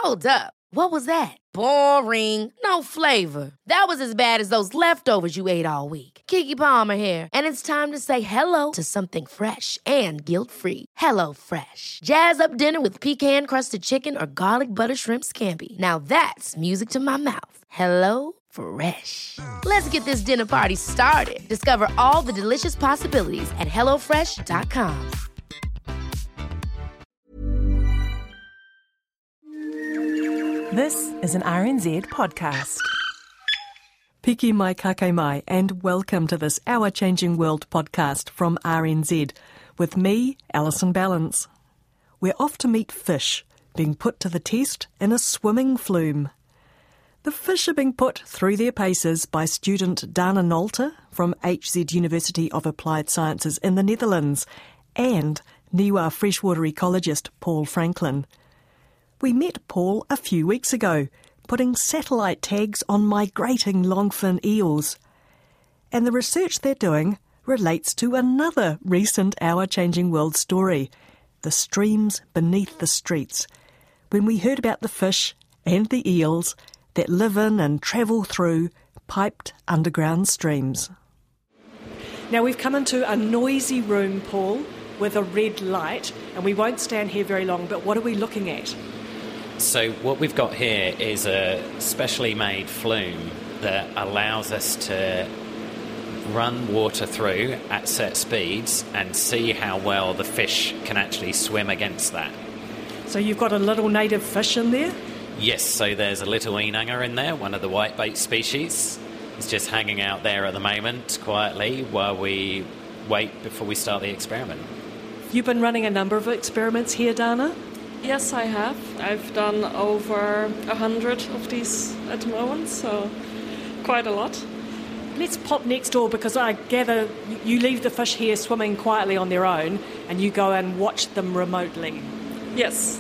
Hold up. What was that? Boring. No flavor. That was as bad as those leftovers you ate all week. Keke Palmer here, and it's time to say hello to something fresh and guilt-free. Hello Fresh. Jazz up dinner with pecan-crusted chicken or garlic butter shrimp scampi. Now that's music to my mouth. Hello Fresh. Let's get this dinner party started. Discover all the delicious possibilities at hellofresh.com. This is an RNZ podcast. Piki mai kake mai, and welcome to this Our Changing World podcast from RNZ with me, Alison Ballance. We're off to meet fish being put to the test in a swimming flume. The fish are being put through their paces by student Dana Nolte from HZ University of Applied Sciences in the Netherlands and Niwa freshwater ecologist Paul Franklin. We met Paul a few weeks ago, putting satellite tags on migrating longfin eels. And the research they're doing relates to another recent Our Changing World story, the streams beneath the streets, when we heard about the fish and the eels that live in and travel through piped underground streams. Now we've come into a noisy room, Paul, with a red light, and we won't stand here very long, but what are we looking at? So what we've got here is a specially made flume that allows us to run water through at set speeds and see how well the fish can actually swim against that. So you've got a little native fish in there? Yes, so there's a little inanga in there, one of the whitebait species. It's just hanging out there at the moment quietly while we wait before we start the experiment. You've been running a number of experiments here, Dana? Yes, I have. I've done over 100 of these at the moment, so quite a lot. Let's pop next door, because I gather you leave the fish here swimming quietly on their own and you go and watch them remotely. Yes.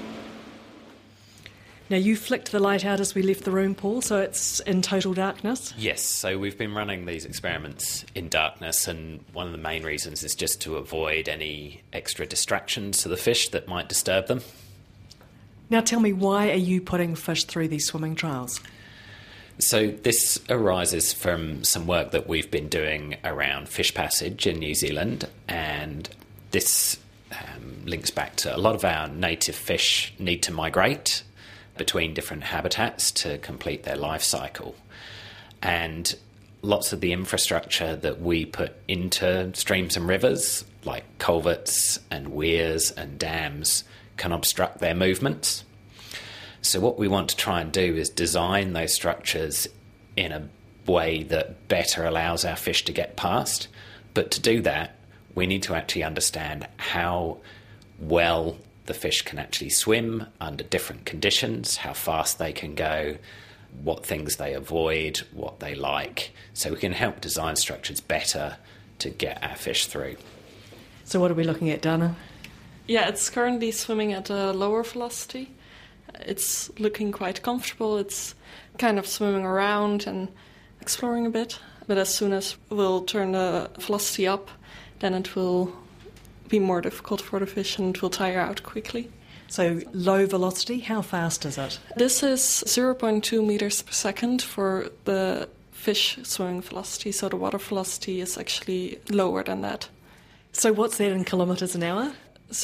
Now, you flicked the light out as we left the room, Paul, so it's in total darkness? Yes, so we've been running these experiments in darkness, and one of the main reasons is just to avoid any extra distractions to the fish that might disturb them. Now tell me, why are you putting fish through these swimming trials? So this arises from some work that we've been doing around fish passage in New Zealand, and this links back to a lot of our native fish need to migrate between different habitats to complete their life cycle. And lots of the infrastructure that we put into streams and rivers, like culverts and weirs and dams, can obstruct their movements. So what we want to try and do is design those structures in a way that better allows our fish to get past. But to do that, we need to actually understand how well the fish can actually swim under different conditions, how fast they can go, what things they avoid, what they like, so we can help design structures better to get our fish through. So what are we looking at, Dana? Yeah, it's currently swimming at a lower velocity. It's looking quite comfortable. It's kind of swimming around and exploring a bit. But as soon as we'll turn the velocity up, then it will be more difficult for the fish and it will tire out quickly. So low velocity, how fast is it? This is 0.2 meters per second for the fish swimming velocity, so the water velocity is actually lower than that. So what's that in kilometres an hour?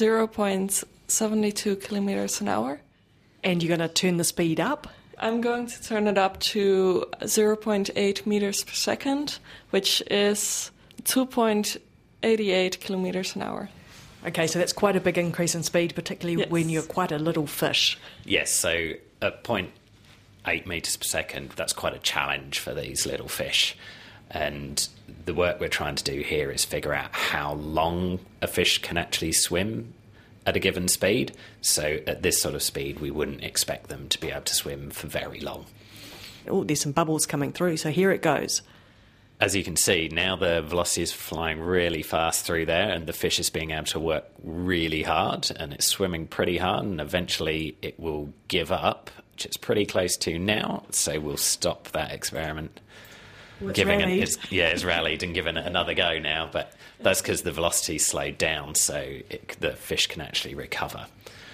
0.72 kilometers an hour. And you're going to turn the speed up? I'm going to turn it up to 0.8 meters per second, which is 2.88 kilometers an hour. Okay, so that's quite a big increase in speed, particularly when you're quite a little fish. Yes, so at 0.8 metres per second, that's quite a challenge for these little fish. And the work we're trying to do here is figure out how long a fish can actually swim at a given speed. So at this sort of speed, we wouldn't expect them to be able to swim for very long. Oh, there's some bubbles coming through, so here it goes. As you can see, now the velocity is flying really fast through there, and the fish is being able to work really hard, and it's swimming pretty hard, and eventually it will give up, which it's pretty close to now, so we'll stop that experiment. Well, it's rallied and given it another go now, but that's because the velocity slowed down, so the fish can actually recover.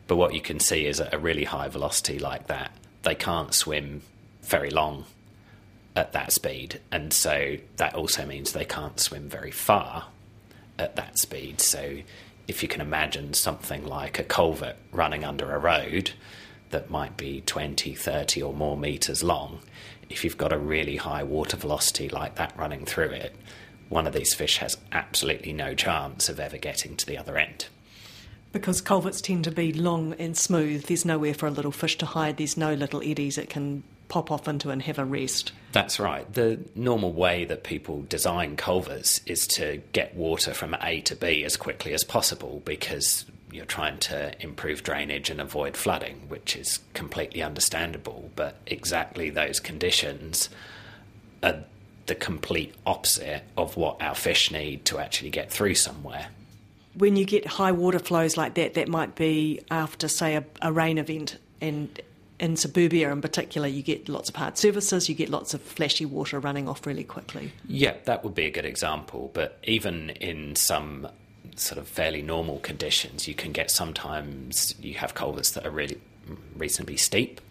But what you can see is at a really high velocity like that, they can't swim very long at that speed. And so that also means they can't swim very far at that speed. So if you can imagine something like a culvert running under a road that might be 20, 30 or more metres long, if you've got a really high water velocity like that running through it, one of these fish has absolutely no chance of ever getting to the other end. Because culverts tend to be long and smooth, there's nowhere for a little fish to hide, there's no little eddies it can pop off into and have a rest. That's right. The normal way that people design culverts is to get water from A to B as quickly as possible because you're trying to improve drainage and avoid flooding, which is completely understandable. But exactly those conditions are the complete opposite of what our fish need to actually get through somewhere. When you get high water flows like that, that might be after, say, a rain event, and in suburbia in particular, you get lots of hard surfaces, you get lots of flashy water running off really quickly. Yeah, that would be a good example. But even in some sort of fairly normal conditions, you can get sometimes you have culverts that are really reasonably steep.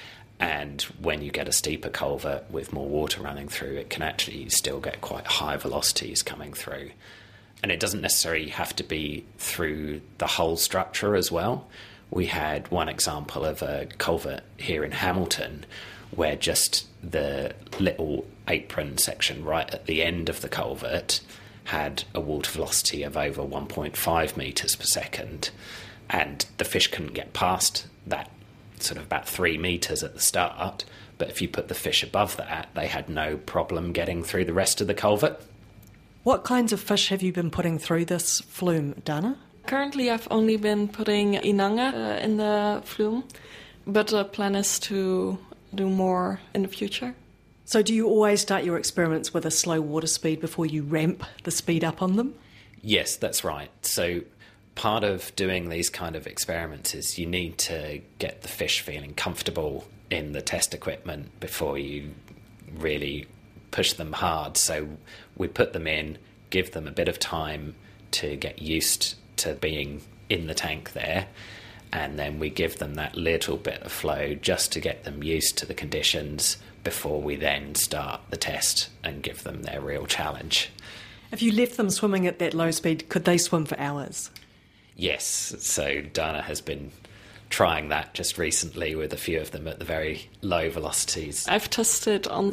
And when you get a steeper culvert with more water running through, it can actually still get quite high velocities coming through. And it doesn't necessarily have to be through the whole structure as well. We had one example of a culvert here in Hamilton where just the little apron section right at the end of the culvert had a water velocity of over 1.5 metres per second. And the fish couldn't get past that, sort of about 3 metres at the start. But if you put the fish above that, they had no problem getting through the rest of the culvert. What kinds of fish have you been putting through this flume, Dana? Currently, I've only been putting inanga in the flume, but the plan is to do more in the future. So do you always start your experiments with a slow water speed before you ramp the speed up on them? Yes, that's right. So part of doing these kind of experiments is you need to get the fish feeling comfortable in the test equipment before you really push them hard. So we put them in, give them a bit of time to get used to being in the tank there, and then we give them that little bit of flow just to get them used to the conditions before we then start the test and give them their real challenge. If you left them swimming at that low speed, could they swim for hours? Yes, so Dana has been trying that just recently with a few of them at the very low velocities. I've tested on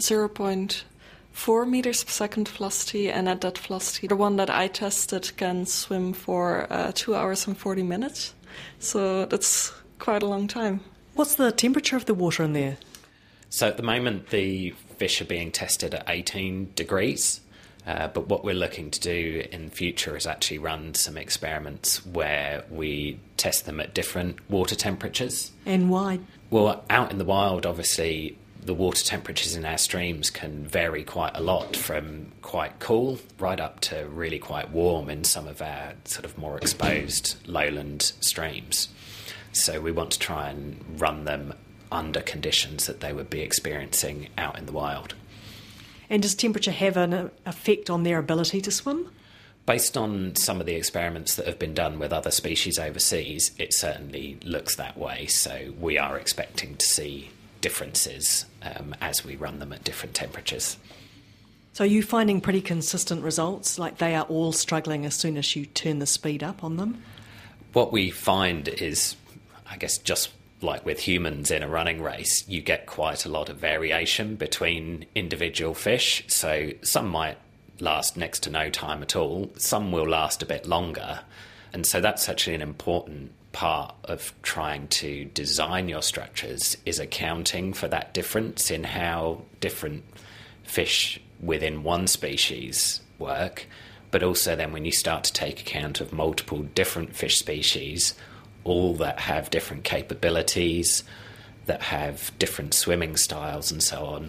0.4 meters per second velocity, and at that velocity, the one that I tested can swim for 2 hours and 40 minutes. So that's quite a long time. What's the temperature of the water in there? So at the moment, the fish are being tested at 18 degrees. But what we're looking to do in the future is actually run some experiments where we test them at different water temperatures. And why? Well, out in the wild, obviously, the water temperatures in our streams can vary quite a lot, from quite cool right up to really quite warm in some of our sort of more exposed lowland streams. So we want to try and run them under conditions that they would be experiencing out in the wild. And does temperature have an effect on their ability to swim? Based on some of the experiments that have been done with other species overseas, it certainly looks that way. So we are expecting to see differences as we run them at different temperatures. So are you finding pretty consistent results, like they are all struggling as soon as you turn the speed up on them? What we find is, I guess, just like with humans in a running race, you get quite a lot of variation between individual fish. So some might last next to no time at all, some will last a bit longer. And so that's actually an important part of trying to design your structures, is accounting for that difference in how different fish within one species work. But also then when you start to take account of multiple different fish species, all that have different capabilities, that have different swimming styles and so on,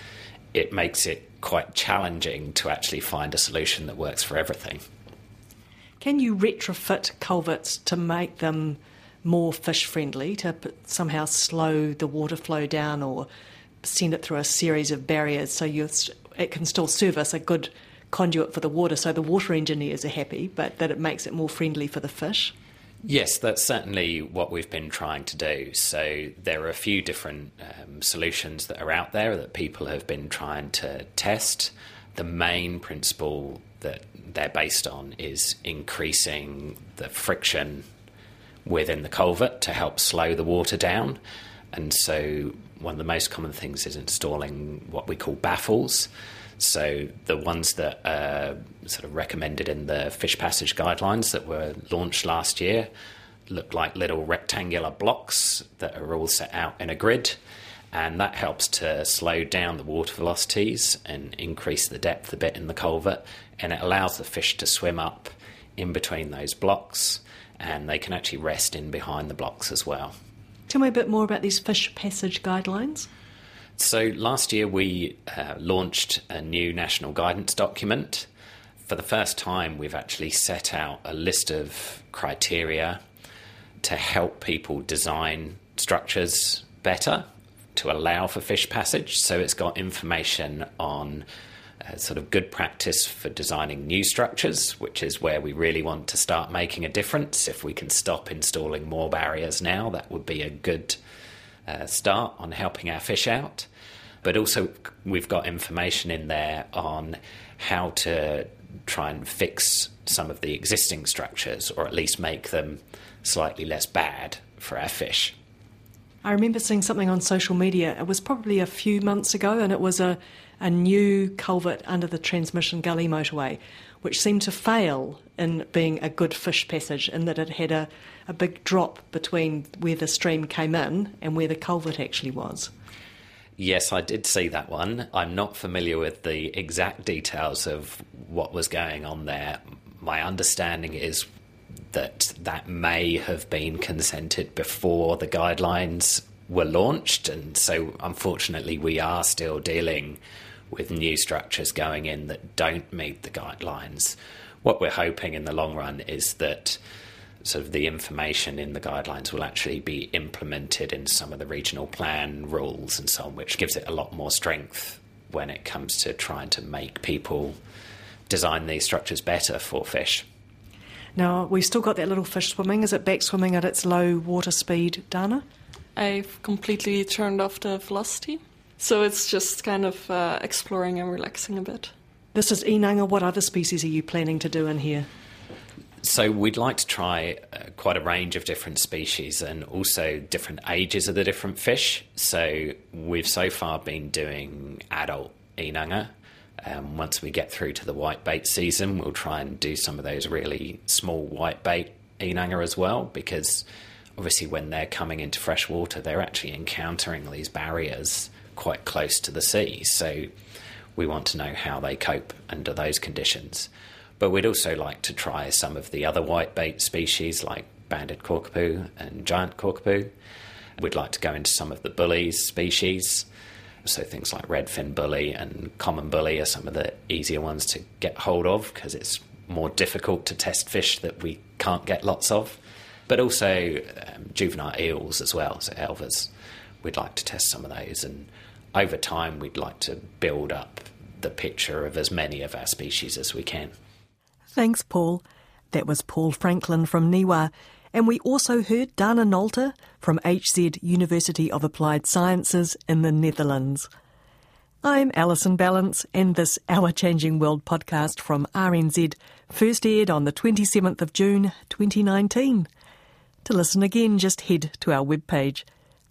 it makes it quite challenging to actually find a solution that works for everything. Can you retrofit culverts to make them more fish-friendly, to somehow slow the water flow down or send it through a series of barriers so it can still service a good conduit for the water, so the water engineers are happy, but that it makes it more friendly for the fish? Yes, that's certainly what we've been trying to do. So there are a few different solutions that are out there that people have been trying to test. The main principle that they're based on is increasing the friction within the culvert to help slow the water down. And so one of the most common things is installing what we call baffles. So the ones that are sort of recommended in the fish passage guidelines that were launched last year look like little rectangular blocks that are all set out in a grid, and that helps to slow down the water velocities and increase the depth a bit in the culvert, and it allows the fish to swim up in between those blocks, and they can actually rest in behind the blocks as well. Tell me a bit more about these fish passage guidelines. So last year we launched a new national guidance document. For the first time, we've actually set out a list of criteria to help people design structures better to allow for fish passage. So it's got information on sort of good practice for designing new structures, which is where we really want to start making a difference. If we can stop installing more barriers now, that would be a good start on helping our fish out. But also we've got information in there on how to try and fix some of the existing structures, or at least make them slightly less bad for our fish. I remember seeing something on social media. It was probably a few months ago, and it was a new culvert under the Transmission Gully motorway, which seemed to fail in being a good fish passage, in that it had a big drop between where the stream came in and where the culvert actually was. Yes, I did see that one. I'm not familiar with the exact details of what was going on there. My understanding is that may have been consented before the guidelines were launched, and so unfortunately we are still dealing with new structures going in that don't meet the guidelines. What we're hoping in the long run is that sort of the information in the guidelines will actually be implemented in some of the regional plan rules and so on, which gives it a lot more strength when it comes to trying to make people design these structures better for fish. Now, we've still got that little fish swimming. Is it back swimming at its low water speed, Dana? I've completely turned off the velocity, so it's just kind of exploring and relaxing a bit. This is inanga. What other species are you planning to do in here? So we'd like to try quite a range of different species and also different ages of the different fish. So we've so far been doing adult inanga. Once we get through to the whitebait season, we'll try and do some of those really small whitebait inanga as well, because obviously when they're coming into fresh water, they're actually encountering these barriers quite close to the sea. So we want to know how they cope under those conditions. But we'd also like to try some of the other whitebait species like banded cockapoo and giant cockapoo. We'd like to go into some of the bullies species. So things like redfin bully and common bully are some of the easier ones to get hold of, because it's more difficult to test fish that we can't get lots of. But also juvenile eels as well, so elvers. We'd like to test some of those, and over time we'd like to build up the picture of as many of our species as we can. Thanks, Paul. That was Paul Franklin from Niwa. And we also heard Dana Nolte from HZ University of Applied Sciences in the Netherlands. I'm Alison Ballance, and this Our Changing World podcast from RNZ first aired on the 27th of June 2019. To listen again, just head to our webpage,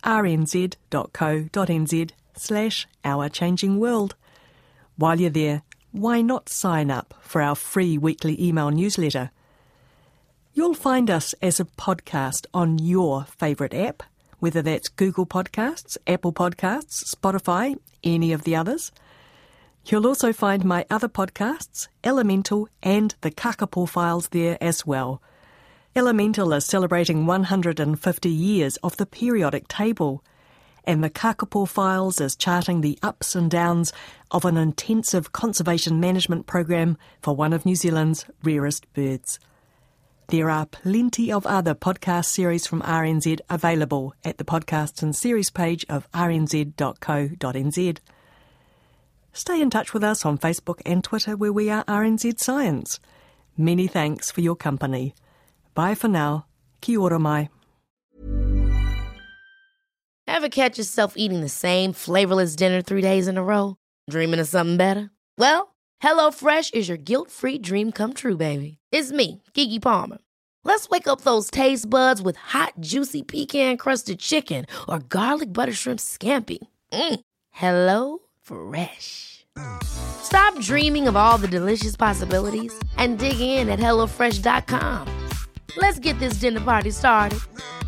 rnz.co.nz/ourchangingworld. While you're there, why not sign up for our free weekly email newsletter? You'll find us as a podcast on your favourite app, whether that's Google Podcasts, Apple Podcasts, Spotify, any of the others. You'll also find my other podcasts, Elemental and the Kakapo Files, there as well. Elemental is celebrating 150 years of the periodic table, and the Kakapo Files is charting the ups and downs of an intensive conservation management program for one of New Zealand's rarest birds. There are plenty of other podcast series from RNZ available at the podcasts and series page of rnz.co.nz. Stay in touch with us on Facebook and Twitter, where we are RNZ Science. Many thanks for your company. Bye for now. Kia ora mai. Ever catch yourself eating the same flavorless dinner 3 days in a row? Dreaming of something better? Well, HelloFresh is your guilt-free dream come true, baby. It's me, Keke Palmer. Let's wake up those taste buds with hot, juicy pecan-crusted chicken or garlic butter shrimp scampi. Hello Fresh. Stop dreaming of all the delicious possibilities and dig in at HelloFresh.com. Let's get this dinner party started.